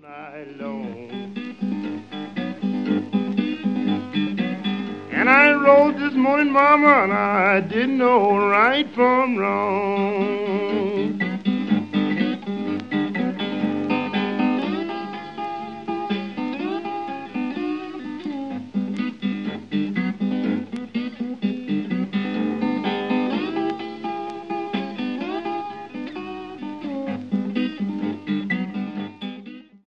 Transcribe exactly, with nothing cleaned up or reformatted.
night long. And I rose this morning, mama, and I didn't know right from wrong.